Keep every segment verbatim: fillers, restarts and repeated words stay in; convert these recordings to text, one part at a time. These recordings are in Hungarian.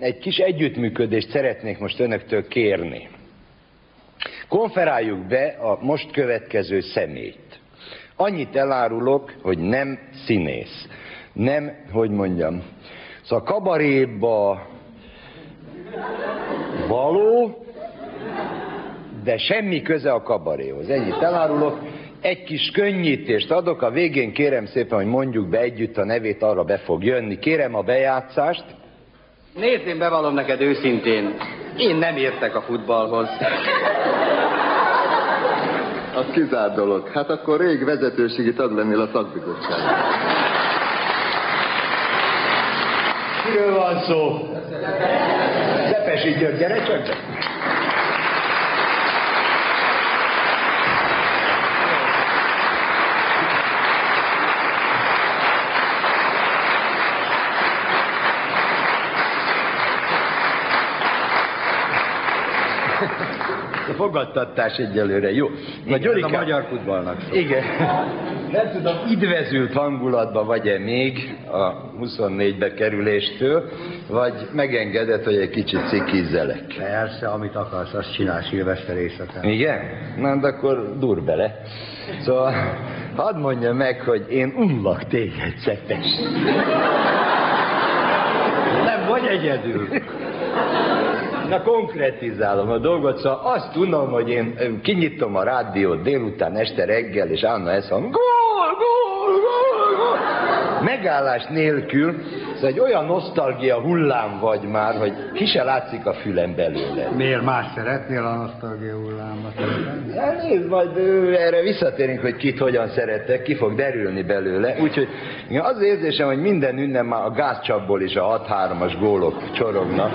egy kis együttműködést szeretnék most önöktől kérni. Konferáljuk be a most következő személyt. Annyit elárulok, hogy nem színész. Nem, hogy mondjam, szóval kabaréba való, de semmi köze a kabaréhoz. Ennyit elárulok. Egy kis könnyítést adok, a végén kérem szépen, hogy mondjuk be együtt a nevét, arra be fog jönni. Kérem a bejátszást. Nézd, én bevallom neked őszintén, én nem értek a futballhoz. Az kizárt dolog. Hát akkor rég vezetőségi tag lennél a szakbizottságban. Miről van szó? Szepesi György, gyere csak be! A fogadtatás egyelőre jó. Na, Gyurikám, a magyar futballnak szó. Igen. Nem tudom, idvezült hangulatban vagy-e még a huszonnégybe kerüléstől, vagy megengedett, hogy egy kicsit cikizzelek. Persze, amit akarsz, azt csinál szilveszter éjszakán. Igen? Na, de akkor dur bele. Szóval hadd mondja meg, hogy én unlak téged, Szepes. Nem vagy egyedül. Na, konkretizálom a dolgot, szóval azt tudom, hogy én kinyitom a rádiót délután, este, reggel, és állna ezt mondom, gól, gól, gól, gól. Megállás nélkül, szóval egy olyan nosztalgia hullám vagy már, hogy ki se látszik a fülem belőle. Miért más szeretnél a nosztalgia hullámot? Hát nézd, majd ö, erre visszatérünk, hogy kit hogyan szeretek, ki fog derülni belőle. Úgyhogy az érzésem, hogy minden ünnep már a gázcsapból is a hat hármas gólok csorognak.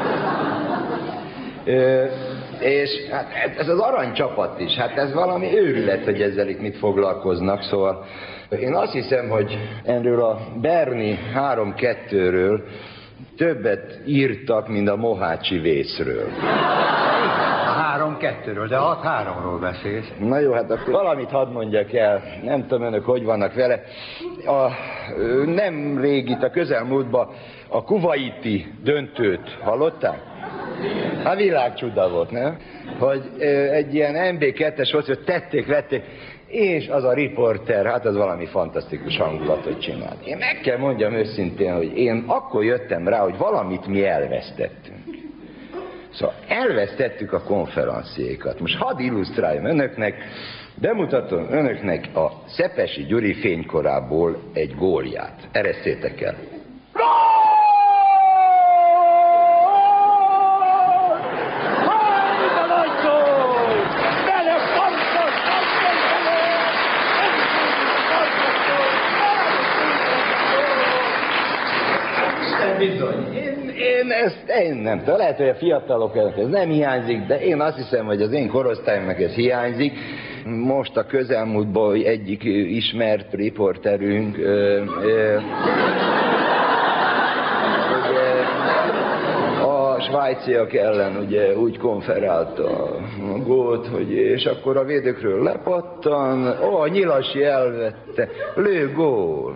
Ö, és hát ez az aranycsapat is, hát ez valami őrület, hogy ezzel itt mit foglalkoznak, szóval én azt hiszem, hogy erről a Berni három kettőről többet írtak, mint a Mohácsi vészről. A három kettőről, de a hat háromról beszélsz. Na jó, hát akkor valamit hadd mondjak el, nem tudom önök, hogy vannak vele. A, nem rég itt a közelmúltban a kuvaiti döntőt hallották? A világcsuda volt, nem? Hogy egy ilyen em bé kettes volt, hogy tették, vették, és az a riporter, hát az valami fantasztikus hangulatot csinált. Én meg kell mondjam őszintén, hogy én akkor jöttem rá, hogy valamit mi elvesztettünk. Szóval elvesztettük a konferenciékat. Most hadd illusztráljam önöknek, bemutatom önöknek a Szepesi Gyuri fénykorából egy gólját. Eresszétek el. Bizony. Én, én ezt én nem tudom. Lehet, hogy a fiataloknak ez nem hiányzik, de én azt hiszem, hogy az én korosztályomnak ez hiányzik. Most a közelmúltban egyik ismert riporterünk ö, ö, ugye, a svájciak ellen ugye úgy konferálta a gólt, hogy és akkor a védőkről lepattan, ó, a Nyilasi elvette, lő gól.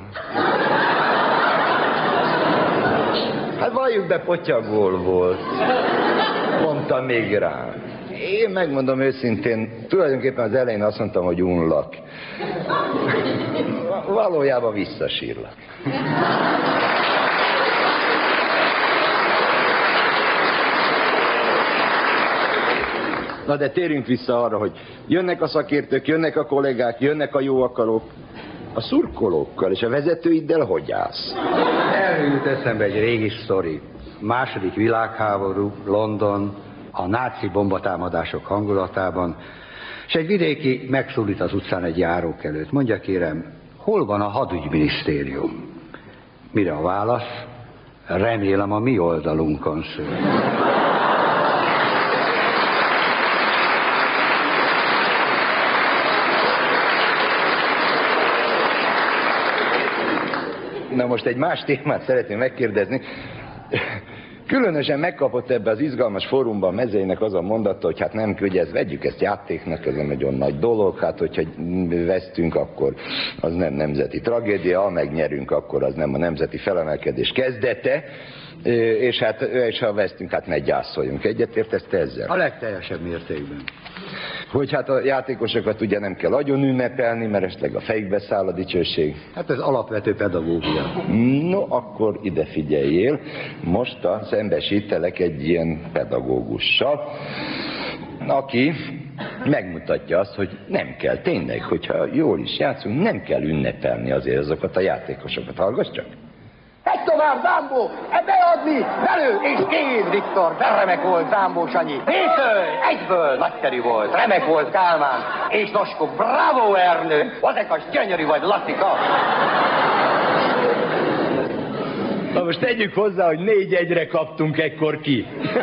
Hát valljuk be, potyagól volt, mondta még rá. Én megmondom őszintén, tulajdonképpen az elején azt mondtam, hogy unlak. Valójában visszasírlak. Na de térjünk vissza arra, hogy jönnek a szakértők, jönnek a kollégák, jönnek a jó akarók. A szurkolókkal és a vezetőiddel hogy állsz? Elhűlt eszembe egy régi sztori. Második világháború, London, a náci bombatámadások hangulatában, és egy vidéki megszólít az utcán egy járókelőt. Mondja kérem, hol van a hadügyminisztérium? Mire a válasz? Remélem a mi oldalunkon szól. Na most egy más témát szeretném megkérdezni. Különösen megkapott ebbe az izgalmas fórumban Mezeinek az a mondata, hogy hát nem kögyez, vegyük ezt játéknak, ez nem egy olyan nagy dolog, hát hogyha vesztünk, akkor az nem nemzeti tragédia, ha megnyerünk, akkor az nem a nemzeti felemelkedés kezdete. És hát, és ha vesztünk, hát meggyászoljunk. Egyetértesz te ezzel? A legteljesebb mértékben. Hogy hát a játékosokat ugye nem kell agyon ünnepelni, mert esetleg a fejükbe száll a dicsőség. Hát ez alapvető pedagógia. No, akkor ide figyeljél. Most a szembesítelek egy ilyen pedagógussal, aki megmutatja azt, hogy nem kell tényleg, hogyha jól is játszunk, nem kell ünnepelni azért azokat a játékosokat. Hallgass csak! Egy tovább, Zámbó! Beadni! Velő! És én, Viktor! De remek volt, Zámbó Sanyi! Vésző! Egyből! Nagyszerű volt! Remek volt, Kálmán! És Noskó, bravo, Ernő! Azekas, gyönyörű vagy, Latika! Na most tegyük hozzá, hogy négy egyre kaptunk ekkor ki.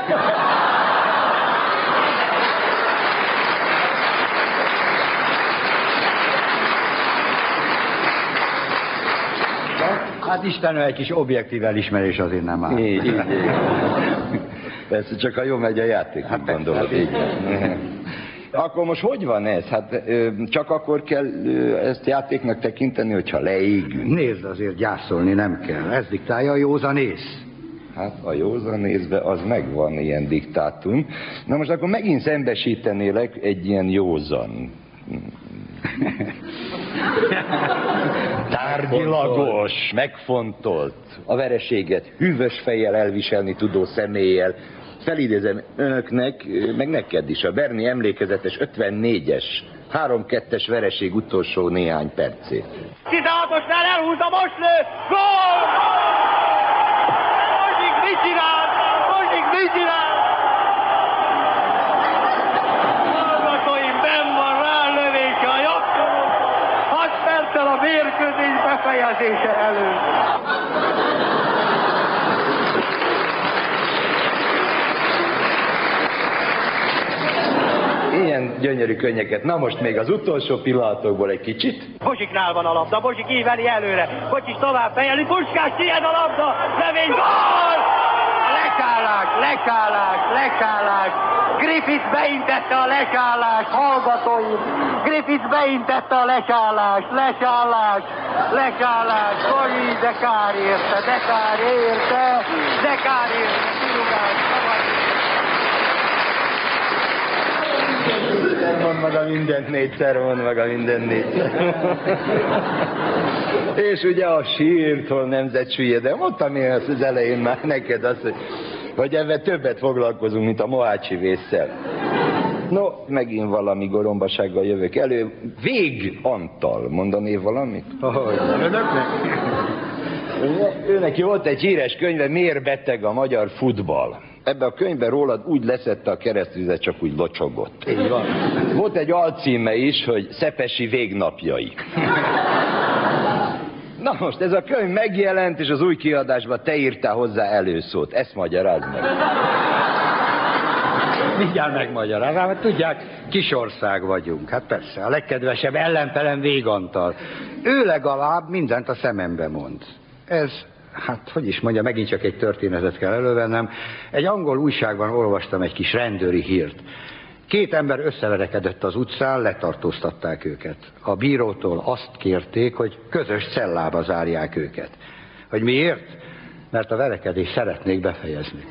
Hát Istenem, egy kis objektív elismerés azért nem áll. Így, így. Persze csak a jó megy a játék, hát gondolod, így. Akkor most hogy van ez? Hát csak akkor kell ezt játéknak tekinteni, hogyha leégünk. Nézd, azért gyászolni nem kell. Ez diktálja a józanész. Hát a józanészben az megvan, ilyen diktátum. Na most akkor megint szembesítenélek egy ilyen józan. Tárgyilagos, megfontolt, a vereséget hűvös fejjel elviselni tudó személlyel. Felidézem önöknek, meg neked is, a Berni emlékezetes ötvennégyes, három kettes vereség utolsó néhány percét. tizenhatosnál elhúzza, most lő! Gól! Mosik mit csinál? Mosik mit csinál? Hallgatóim, benn van rálövése a jobbkoron, hat perccel a mérkőzés befejezése előtt. Ilyen gyönyörű könnyeket. Na most még az utolsó pillanatokból egy kicsit. Bozsiknál van a labda, Bozsik íveli előre, Bocsis tovább fejeli, Puskás, tiéd a labda, lövény, gól! Lekállás, lekállás, lekállás, Griffith beintette a lekállást, hallgatóim, Griffith beintette a lekállást, lekállás, lekállás, Bori, de kár érte, de kár érte, de kár érte, kirugás, Mond maga mindent négyszer, mond maga mindent négyszer. És ugye a sírtól nemzetsüllyed, de mondtam én azt az elején már neked azt, hogy, hogy ebben többet foglalkozunk, mint a mohácsi vésszel. No, megint valami gorombasággal jövök elő. Vég Antal, mondané valamit? Ahogy, önöknek? Őnek volt egy híres könyve, Miért beteg a magyar futball. Ebben a könyvben rólad úgy leszette a keresztvizet, csak úgy locsogott. Így van. Volt egy alcíme is, hogy Szepesi végnapjai. Na most ez a könyv megjelent, és az új kiadásban te írtál hozzá előszót. Ezt magyarázd meg. Mindjárt megmagyarázom, mert tudják, kisország vagyunk. Hát persze, a legkedvesebb ellenfelem Vég Antal. Ő legalább mindent a szemembe mond. Ez... Hát, hogy is mondja, megint csak egy történetet kell elővennem. Egy angol újságban olvastam egy kis rendőri hírt. Két ember összeverekedett az utcán, letartóztatták őket. A bírótól azt kérték, hogy közös cellába zárják őket. Hogy miért? Mert a verekedést szeretnék befejezni.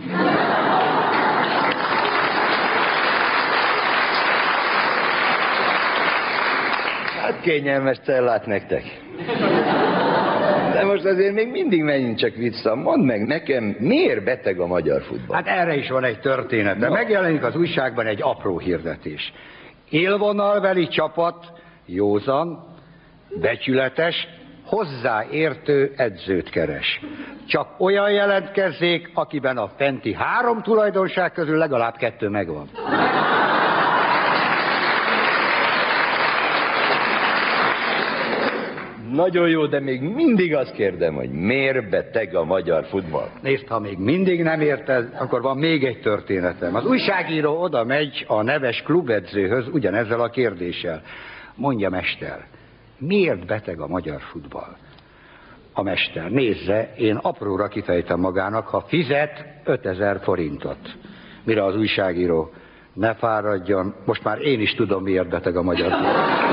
Hát kényelmes cellát nektek. De most azért még mindig menjünk csak vissza. Mondd meg nekem, miért beteg a magyar futball? Hát erre is van egy történet, de megjelenik az újságban egy apró hirdetés. Élvonalbeli csapat, józan, becsületes, hozzáértő edzőt keres. Csak olyan jelentkezzék, akiben a fenti három tulajdonság közül legalább kettő megvan. Nagyon jó, de még mindig azt kérdem, hogy miért beteg a magyar futball? Nézd, ha még mindig nem érted, akkor van még egy történetem. Az újságíró oda megy a neves klubedzőhöz ugyanezzel a kérdéssel. Mondja, mester, miért beteg a magyar futball? A mester, nézze, én apróra kifejtem magának, ha fizet ötezer forintot. Mire az újságíró, ne fáradjon, most már én is tudom, miért beteg a magyar futball.